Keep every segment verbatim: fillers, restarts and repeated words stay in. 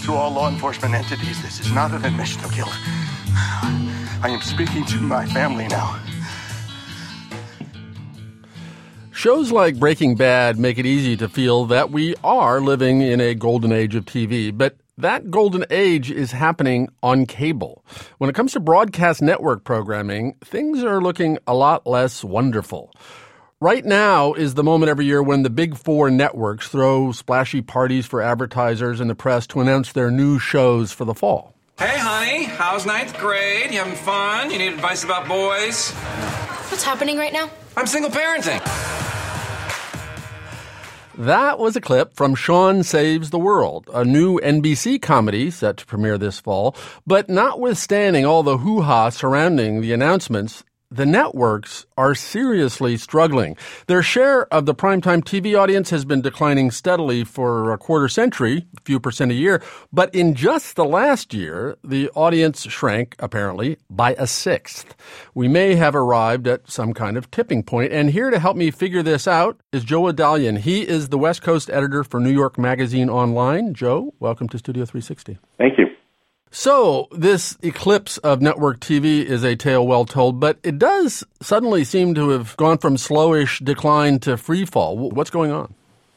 to all law enforcement entities, this is not an admission of guilt. I am speaking to my family now. Shows like Breaking Bad make it easy to feel that we are living in a golden age of T V, but that golden age is happening on cable. When it comes to broadcast network programming, things are looking a lot less wonderful. Right now is the moment every year when the big four networks throw splashy parties for advertisers and the press to announce their new shows for the fall. Hey, honey, how's ninth grade? You having fun? You need advice about boys? What's happening right now? I'm single parenting. That was a clip from Sean Saves the World, a new N B C comedy set to premiere this fall. But notwithstanding all the hoo-ha surrounding the announcements, the networks are seriously struggling. Their share of the primetime T V audience has been declining steadily for a quarter century, a few percent a year. But in just the last year, the audience shrank, apparently, by a sixth. We may have arrived at some kind of tipping point. And here to help me figure this out is Joe Adalian. He is the West Coast editor for New York Magazine Online. Joe, welcome to Studio three sixty. Thank you. So this eclipse of network T V is a tale well told, but it does suddenly seem to have gone from slowish decline to free fall. What's going on?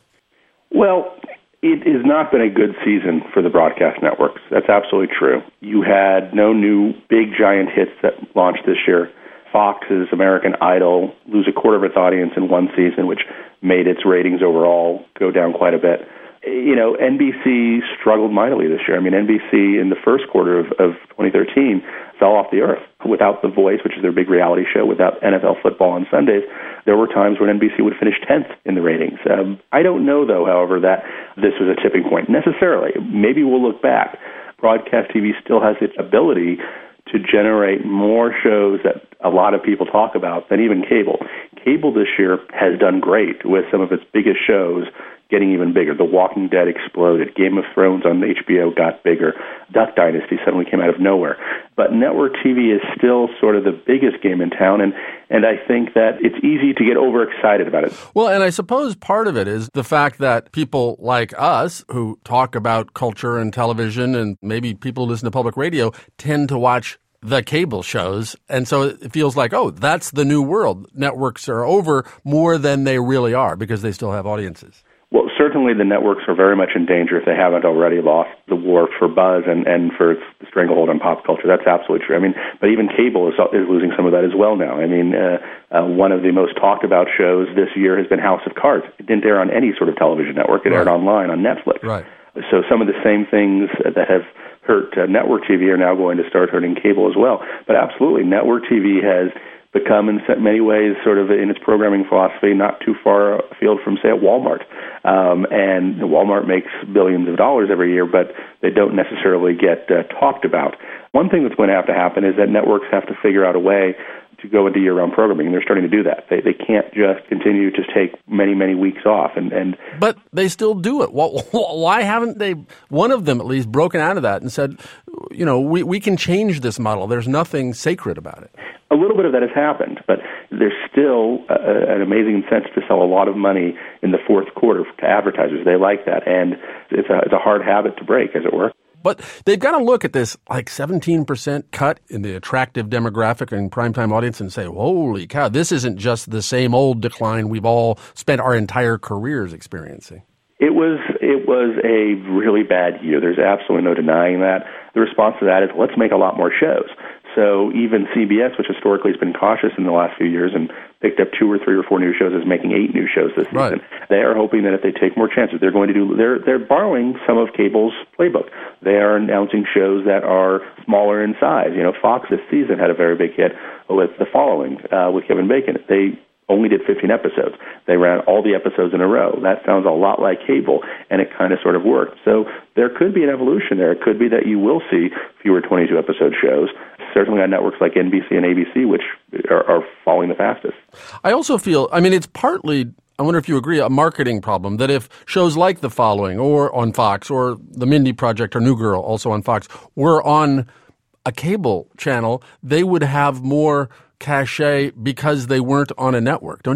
Well, it has not been a good season for the broadcast networks. That's absolutely true. You had no new big giant hits that launched this year. Fox's American Idol lose a quarter of its audience in one season, which made its ratings overall go down quite a bit. You know, N B C struggled mightily this year. I mean, N B C in the first quarter of, of twenty thirteen fell off the earth. Without The Voice, which is their big reality show, without N F L football on Sundays, there were times when N B C would finish tenth in the ratings. Um, I don't know, though, however, that this was a tipping point necessarily. Maybe we'll look back. Broadcast T V still has its ability to generate more shows that a lot of people talk about than even cable. Cable this year has done great with some of its biggest shows getting even bigger. The Walking Dead exploded. Game of Thrones on H B O got bigger. Duck Dynasty suddenly came out of nowhere. But network T V is still sort of the biggest game in town, and, and I think that it's easy to get overexcited about it. Well, and I suppose part of it is the fact that people like us who talk about culture and television, and maybe people who listen to public radio, tend to watch the cable shows. And so it feels like, oh, that's the new world. Networks are over more than they really are because they still have audiences. Well, certainly the networks are very much in danger if they haven't already lost the war for buzz and, and for its stranglehold on pop culture. That's absolutely true. I mean, but even cable is, is losing some of that as well now. I mean, uh, uh, one of the most talked about shows this year has been House of Cards. It didn't air on any sort of television network. It Right. aired online on Netflix. Right. So some of the same things that have hurt uh, network T V are now going to start hurting cable as well. But absolutely, network T V has become in many ways sort of in its programming philosophy not too far afield from, say, at Walmart. Um, and Walmart makes billions of dollars every year, but they don't necessarily get uh, talked about. One thing that's going to have to happen is that networks have to figure out a way to go into year-round programming, and they're starting to do that. They they can't just continue to take many, many weeks off. And, and But they still do it. Why haven't they, one of them at least, broken out of that and said, you know, we, we can change this model. There's nothing sacred about it. A little bit of that has happened, but there's still a, an amazing incentive to sell a lot of money in the fourth quarter to advertisers. They like that, and it's a, it's a hard habit to break, as it were. But they've got to look at this like seventeen percent cut in the attractive demographic and primetime audience and say, holy cow, this isn't just the same old decline we've all spent our entire careers experiencing. It was it was a really bad year. There's absolutely no denying that. The response to that is, let's make a lot more shows. So even C B S, which historically has been cautious in the last few years and picked up two or three or four new shows, is making eight new shows this season. Right. They are hoping that if they take more chances, they're going to do. They're they're borrowing some of cable's playbook. They are announcing shows that are smaller in size. You know, Fox this season had a very big hit with The Following uh, with Kevin Bacon. They only did fifteen episodes. They ran all the episodes in a row. That sounds a lot like cable, and it kind of sort of worked. So there could be an evolution there. It could be that you will see fewer twenty-two episode shows, certainly on networks like N B C and A B C, which are, are falling the fastest. I also feel, I mean, it's partly, I wonder if you agree, a marketing problem, that if shows like The Following or on Fox or The Mindy Project or New Girl, also on Fox, were on a cable channel, they would have more cachet because they weren't on a network, don't you think?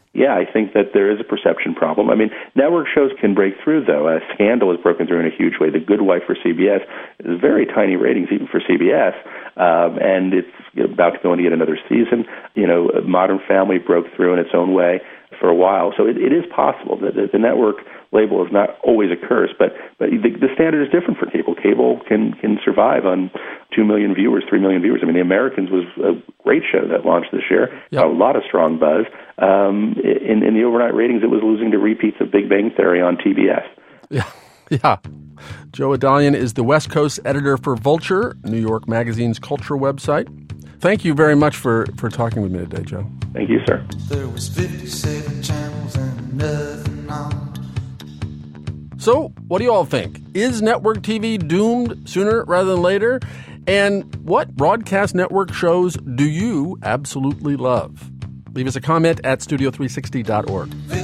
Yeah, I think that there is a perception problem. I mean, network shows can break through, though. Uh, Scandal has broken through in a huge way. The Good Wife for C B S is very tiny ratings, even for C B S, um, and it's about to go into yet another season. You know, Modern Family broke through in its own way for a while. So it, it is possible that the, the network label is not always a curse, but but the, the standard is different for cable. Cable can can survive on two million viewers, three million viewers. I mean, The Americans was a great show that launched this year. Yep. A lot of strong buzz. Um, in, in the overnight ratings, it was losing to repeats of Big Bang Theory on T B S. Yeah, yeah. Joe Adalian is the West Coast editor for Vulture, New York Magazine's culture website. Thank you very much for, for talking with me today, Joe. Thank you, sir. There was fifty-seven channels and nothing on. So, what do you all think? Is network T V doomed sooner rather than later? And what broadcast network shows do you absolutely love? Leave us a comment at studio three sixty dot org.